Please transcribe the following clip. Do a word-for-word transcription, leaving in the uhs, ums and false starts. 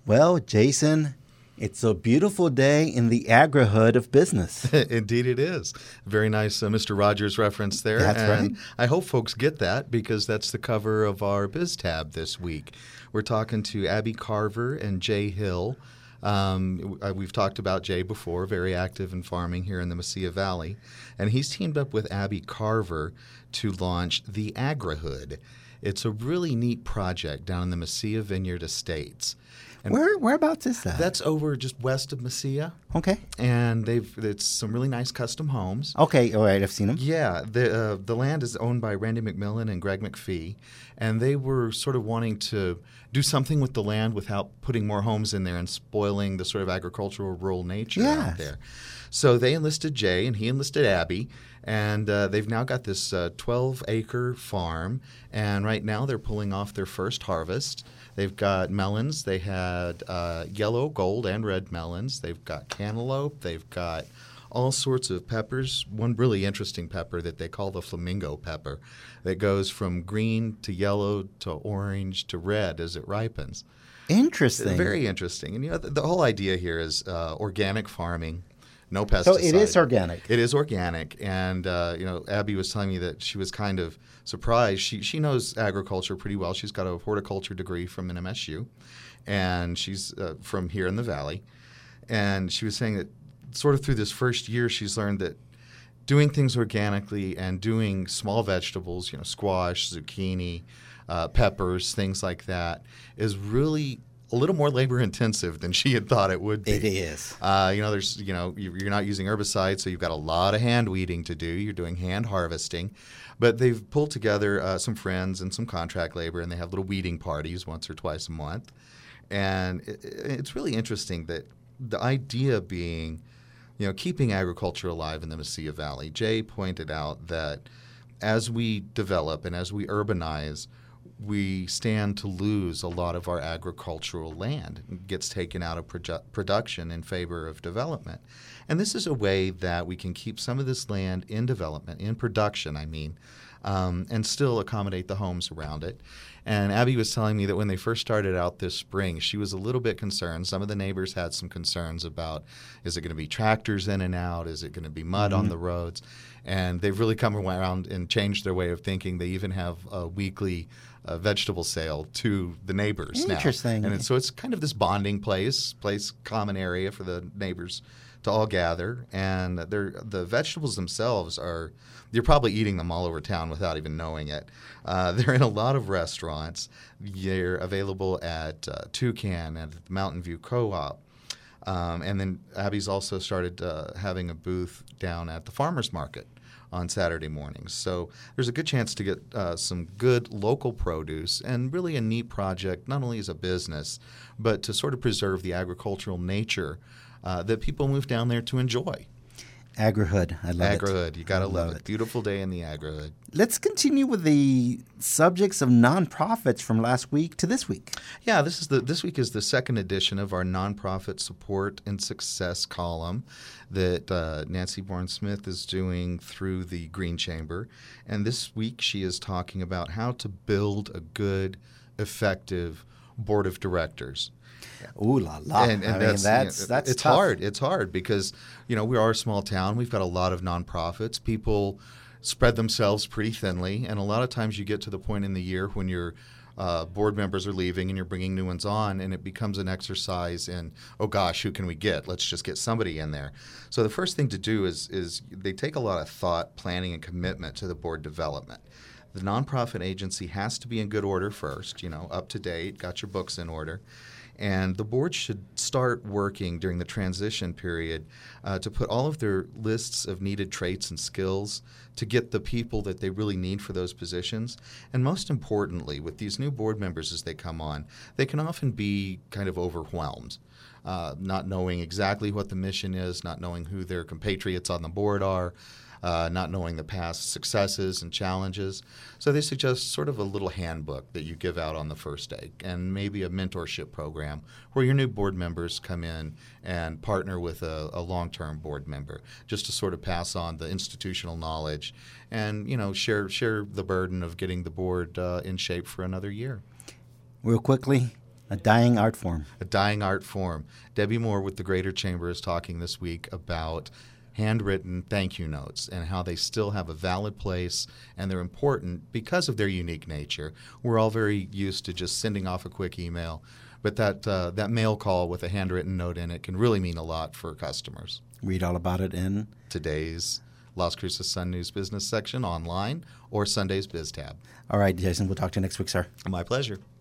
Well, Jason, it's a beautiful day in the agri-hood of business. Indeed it is. Very nice uh, Mister Rogers reference there. That's and right. I hope folks get that because that's the cover of our BizTab this week. We're talking to Abby Carver and Jay Hill. Um, we've talked about Jay before, very active in farming here in the Mesilla Valley. And he's teamed up with Abby Carver to launch the Agri-hood. It's a really neat project down in the Mesilla Vineyard Estates. And Where whereabouts is that? that's over just west of Mesilla. Okay. And they've it's some really nice custom homes. Okay, all right, I've seen them. Yeah, the uh, the land is owned by Randy McMillan and Greg McPhee, and they were sort of wanting to do something with the land without putting more homes in there and spoiling the sort of agricultural rural nature Yes. out there. So they enlisted Jay, and he enlisted Abby, and uh, they've now got this uh, twelve-acre farm, and right now they're pulling off their first harvest. They've got melons. They had uh, yellow, gold, and red melons. They've got cantaloupe. They've got all sorts of peppers. One really interesting pepper that they call the flamingo pepper that goes from green to yellow to orange to red as it ripens. Interesting. Very interesting. And you know, the, the whole idea here is uh, organic farming, no pesticides. So it is organic. It is organic. And, uh, you know, Abby was telling me that she was kind of surprised. She she knows agriculture pretty well. She's got a horticulture degree from N M S U, and she's uh, from here in the Valley. And she was saying that sort of through this first year, she's learned that doing things organically and doing small vegetables, you know, squash, zucchini, uh, peppers, things like that, is really a little more labor intensive than she had thought it would be. It is. Uh, you know, there's, you know, you- you're not using herbicides, so you've got a lot of hand weeding to do. You're doing hand harvesting. But they've pulled together uh, some friends and some contract labor, and they have little weeding parties once or twice a month. And it, it's really interesting that the idea being, you know, keeping agriculture alive in the Mesilla Valley. Jay pointed out that as we develop and as we urbanize, we stand to lose a lot of our agricultural land. It gets taken out of produ- production in favor of development. And this is a way that we can keep some of this land in development, in production, I mean, um, and still accommodate the homes around it. And Abby was telling me that when they first started out this spring, she was a little bit concerned. Some of the neighbors had some concerns about, is it going to be tractors in and out? Is it going to be mud Mm-hmm. on the roads? And they've really come around and changed their way of thinking. They even have a weekly uh, vegetable sale to the neighbors now. Interesting. And it's, so it's kind of this bonding place, place common area for the neighbors to all gather. And they're, the vegetables themselves are, you're probably eating them all over town without even knowing it. Uh, they're in a lot of restaurants. They're available at uh, Toucan, at the Mountain View Co-op. Um, and then Abby's also started uh, having a booth down at the farmers market on Saturday mornings. So there's a good chance to get uh, some good local produce and really a neat project, not only as a business, but to sort of preserve the agricultural nature uh, that people move down there to enjoy. Agri-hood. I love it. Agri-hood, you got to I love, love it. it. Beautiful day in the Agri-hood. Let's continue with the subjects of nonprofits from last week to this week. Yeah, this is the this week is the second edition of our nonprofit support and success column that uh, Nancy Bourne-Smith is doing through the Green Chamber. And this week she is talking about how to build a good, effective board of directors. Ooh la la! And, and I that's, mean, that's you know, that's it's tough. hard. It's hard because, you know, we are a small town. We've got a lot of nonprofits. People spread themselves pretty thinly, and a lot of times you get to the point in the year when your uh, board members are leaving and you're bringing new ones on, and it becomes an exercise in, oh gosh, who can we get? Let's just get somebody in there. So the first thing to do is is they take a lot of thought, planning, and commitment to the board development. The nonprofit agency has to be in good order first, you know, up to date, got your books in order. And the board should start working during the transition period uh, to put all of their lists of needed traits and skills to get the people that they really need for those positions. And most importantly, with these new board members as they come on, they can often be kind of overwhelmed, uh, not knowing exactly what the mission is, not knowing who their compatriots on the board are, Uh, not knowing the past successes and challenges. So they suggest sort of a little handbook that you give out on the first day and maybe a mentorship program where your new board members come in and partner with a, a long-term board member just to sort of pass on the institutional knowledge and, you know, share, share the burden of getting the board uh, in shape for another year. Real quickly, A dying art form. A dying art form. Debbie Moore with the Greater Chamber is talking this week about handwritten thank you notes and how they still have a valid place, and they're important because of their unique nature. We're all very used to just sending off a quick email, but that uh, that mail call with a handwritten note in it can really mean a lot for customers. Read all about it in today's Las Cruces Sun News Business section online or Sunday's Biz Tab. All right, Jason, we'll talk to you next week, sir. My pleasure.